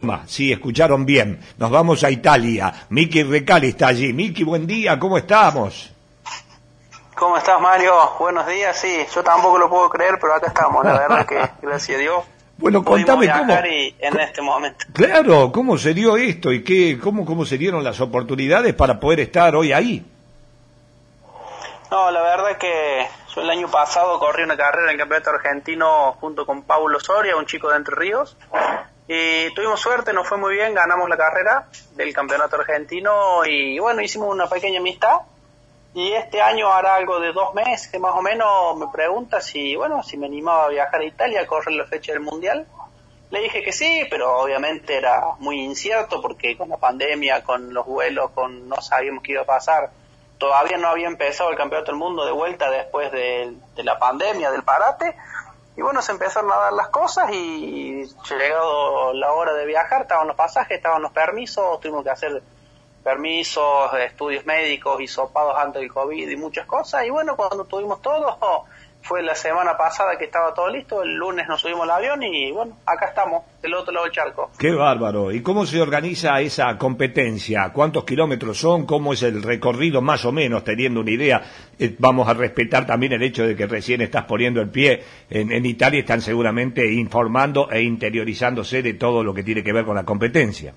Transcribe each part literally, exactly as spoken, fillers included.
Roma, sí, escucharon bien. Nos vamos a Italia. Miki Recali está allí. Miki, buen día, ¿cómo estamos? ¿Cómo estás, Mario? Buenos días, sí, yo tampoco lo puedo creer, pero acá estamos, la verdad que, gracias a Dios. Bueno, contame cómo. Y en este momento. Claro, ¿cómo se dio esto y qué, cómo, cómo se dieron las oportunidades para poder estar hoy ahí? No, la verdad que yo el año pasado corrí una carrera en el Campeonato Argentino junto con Paulo Soria, un chico de Entre Ríos, y tuvimos suerte, nos fue muy bien, ganamos la carrera del Campeonato Argentino y bueno, hicimos una pequeña amistad. Y este año, hará algo de dos meses más o menos, me pregunta si, bueno, si me animaba a viajar a Italia a correr la fecha del Mundial. Le dije que sí, pero obviamente era muy incierto porque con la pandemia, con los vuelos, con no sabíamos qué iba a pasar. Todavía no había empezado el Campeonato del Mundo de vuelta después de, de la pandemia, del parate. Y bueno, se empezaron a dar las cosas y llegado la hora de viajar, estaban los pasajes, estaban los permisos, tuvimos que hacer permisos, estudios médicos, hisopados antes del COVID y muchas cosas. Y bueno, cuando tuvimos todo, fue la semana pasada que estaba todo listo, el lunes nos subimos al avión y bueno, acá estamos, del otro lado del charco. ¡Qué bárbaro! ¿Y cómo se organiza esa competencia? ¿Cuántos kilómetros son? ¿Cómo es el recorrido más o menos, teniendo una idea? Eh, vamos a respetar también el hecho de que recién estás poniendo el pie en, en Italia, están seguramente informando e interiorizándose de todo lo que tiene que ver con la competencia.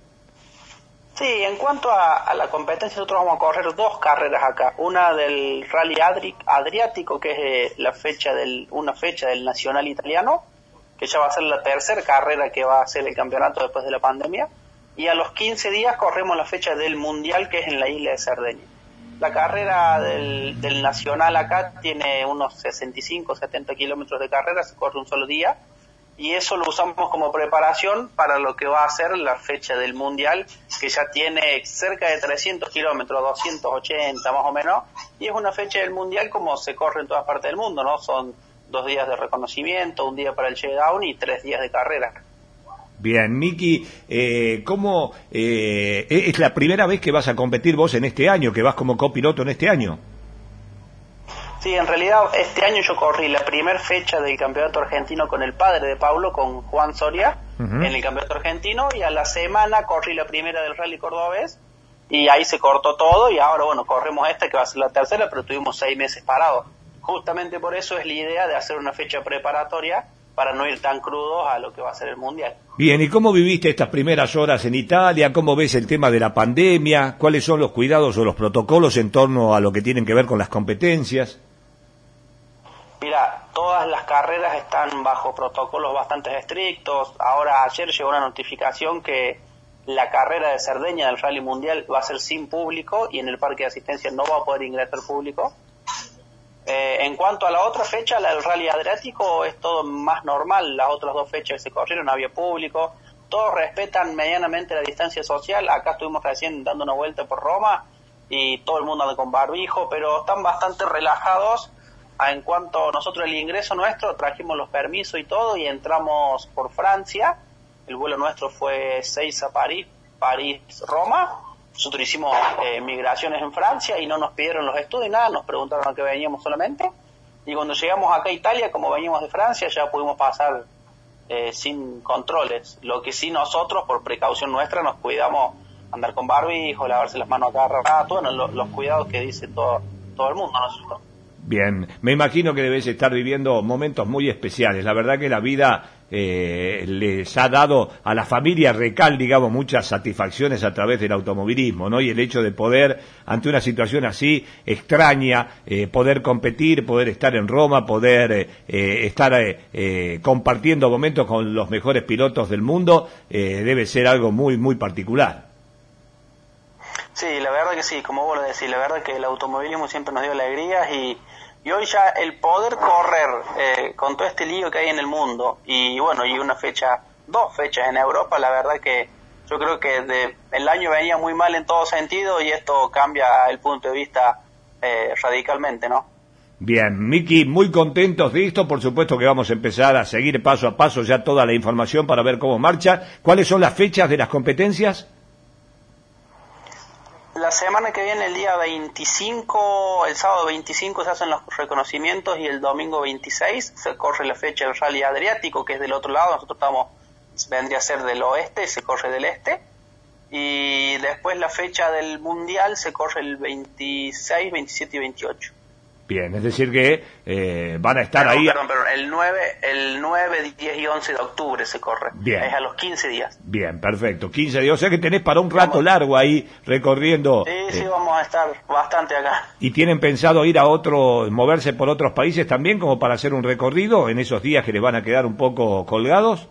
Sí, en cuanto a, a la competencia, nosotros vamos a correr dos carreras acá. Una del Rally Adri, Adriático, que es eh, la fecha del, una fecha del Nacional Italiano, que ya va a ser la tercera carrera que va a ser el campeonato después de la pandemia. Y a los quince días corremos la fecha del Mundial, que es en la isla de Cerdeña. La carrera del, del Nacional acá tiene unos sesenta y cinco, setenta kilómetros de carrera, se corre un solo día. Y eso lo usamos como preparación para lo que va a ser la fecha del Mundial, que ya tiene cerca de trescientos kilómetros, doscientos ochenta más o menos, y es una fecha del Mundial como se corre en todas partes del mundo, ¿no? Son dos días de reconocimiento, un día para el showdown y tres días de carrera. Bien, Miki, eh, ¿cómo eh, es la primera vez que vas a competir vos en este año, que vas como copiloto en este año? Sí, en realidad este año yo corrí la primera fecha del Campeonato Argentino con el padre de Paulo, con Juan Soria, uh-huh. en el Campeonato Argentino, y a la semana corrí la primera del Rally Cordobés, y ahí se cortó todo, y ahora bueno, corremos esta que va a ser la tercera, pero tuvimos seis meses parados. Justamente por eso es la idea de hacer una fecha preparatoria, para no ir tan crudos a lo que va a ser el Mundial. Bien, ¿y cómo viviste estas primeras horas en Italia? ¿Cómo ves el tema de la pandemia? ¿Cuáles son los cuidados o los protocolos en torno a lo que tienen que ver con las competencias? Mira, todas las carreras están bajo protocolos bastante estrictos. Ahora, ayer llegó una notificación que la carrera de Cerdeña del Rally Mundial va a ser sin público y en el parque de asistencia no va a poder ingresar público. Eh, en cuanto a la otra fecha, la del Rally Adriático, es todo más normal. Las otras dos fechas que se corrieron había público. Todos respetan medianamente la distancia social. Acá estuvimos recién dando una vuelta por Roma y todo el mundo anda con barbijo, pero están bastante relajados. En cuanto a nosotros, el ingreso nuestro, trajimos los permisos y todo y entramos por Francia. El vuelo nuestro fue seis a París, París-Roma. Nosotros hicimos eh, migraciones en Francia y no nos pidieron los estudios, nada, nos preguntaron a qué veníamos solamente. Y cuando llegamos acá a Italia, como veníamos de Francia, ya pudimos pasar eh, sin controles. Lo que sí nosotros, por precaución nuestra, nos cuidamos andar con barbijo, lavarse las manos a cada rato, bueno, lo, los cuidados que dice todo, todo el mundo, ¿no? Bien, me imagino que debes estar viviendo momentos muy especiales. La verdad que la vida eh, les ha dado a la familia Recal, digamos, muchas satisfacciones a través del automovilismo, ¿no? Y el hecho de poder, ante una situación así extraña, eh, poder competir, poder estar en Roma, poder eh, eh, estar eh, eh, compartiendo momentos con los mejores pilotos del mundo, eh, debe ser algo muy, muy particular. Sí, la verdad que sí, como vos lo decís, la verdad que el automovilismo siempre nos dio alegrías y, y hoy ya el poder correr eh, con todo este lío que hay en el mundo y bueno, y una fecha, dos fechas en Europa, la verdad que yo creo que de, el año venía muy mal en todo sentido y esto cambia el punto de vista eh, radicalmente, ¿no? Bien, Miki, muy contentos de esto, por supuesto que vamos a empezar a seguir paso a paso ya toda la información para ver cómo marcha. ¿Cuáles son las fechas de las competencias? La semana que viene, el día veinticinco, el sábado veinticinco se hacen los reconocimientos y el domingo veintiséis se corre la fecha del Rally Adriático, que es del otro lado. Nosotros estamos vendría a ser del oeste, se corre del este, y después la fecha del mundial se corre el veintiséis, veintisiete y veintiocho. Bien, es decir que eh, van a estar perdón, ahí... Perdón, perdón, el nueve, el nueve, diez y once de octubre se corre. Bien. Es a los quince días. Bien, perfecto, quince días, o sea que tenés para un rato largo ahí recorriendo... Sí, eh, sí, vamos a estar bastante acá. ¿Y tienen pensado ir a otros, moverse por otros países también como para hacer un recorrido en esos días que les van a quedar un poco colgados?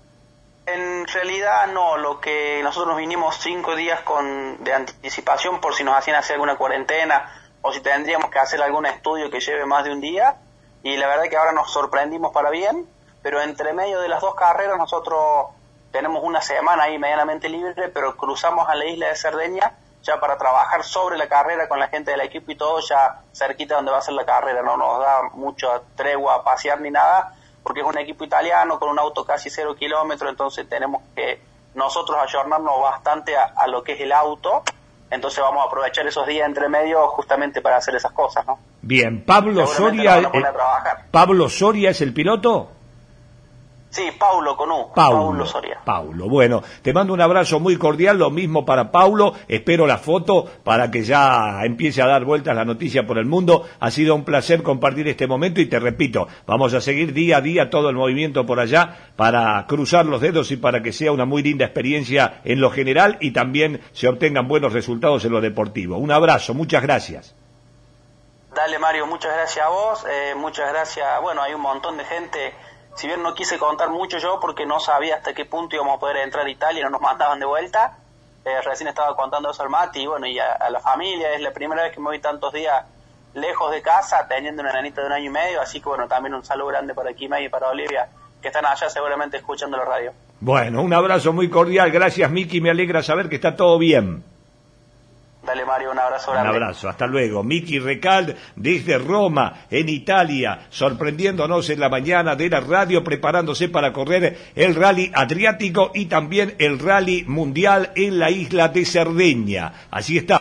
En realidad no, lo que nosotros vinimos cinco días con de anticipación por si nos hacían hacer alguna cuarentena o si tendríamos que hacer algún estudio que lleve más de un día, y la verdad que ahora nos sorprendimos para bien, pero entre medio de las dos carreras nosotros tenemos una semana ahí medianamente libre, pero cruzamos a la isla de Cerdeña ya para trabajar sobre la carrera con la gente del equipo y todo, ya cerquita donde va a ser la carrera, no nos da mucha tregua a pasear ni nada, porque es un equipo italiano con un auto casi cero kilómetros, entonces tenemos que nosotros ayornarnos bastante a, a lo que es el auto. Entonces vamos a aprovechar esos días entre medio justamente para hacer esas cosas, ¿no? Bien, Pablo Soria, no eh, Pablo Soria es el piloto. Sí, Paulo con U. Paulo, Paulo Soria. Paulo, bueno, te mando un abrazo muy cordial, lo mismo para Paulo, espero la foto para que ya empiece a dar vueltas la noticia por el mundo. Ha sido un placer compartir este momento y te repito, vamos a seguir día a día todo el movimiento por allá para cruzar los dedos y para que sea una muy linda experiencia en lo general y también se obtengan buenos resultados en lo deportivo. Un abrazo, muchas gracias. Dale, Mario, muchas gracias a vos, eh, muchas gracias, bueno, hay un montón de gente. Si bien no quise contar mucho yo porque no sabía hasta qué punto íbamos a poder entrar a Italia, no nos mandaban de vuelta, eh, recién estaba contando eso al Mati y bueno, y a, a la familia, es la primera vez que me voy tantos días lejos de casa, teniendo una nenita de un año y medio, así que bueno, también un saludo grande para Kimay y para Olivia, que están allá seguramente escuchando la radio. Bueno, un abrazo muy cordial, gracias Miki, me alegra saber que está todo bien. Dale, Mario, un abrazo grande. Un abrazo, hasta luego. Miki Recalde desde Roma, en Italia, sorprendiéndonos en la mañana de la radio, preparándose para correr el Rally Adriático y también el Rally Mundial en la isla de Cerdeña. Así está.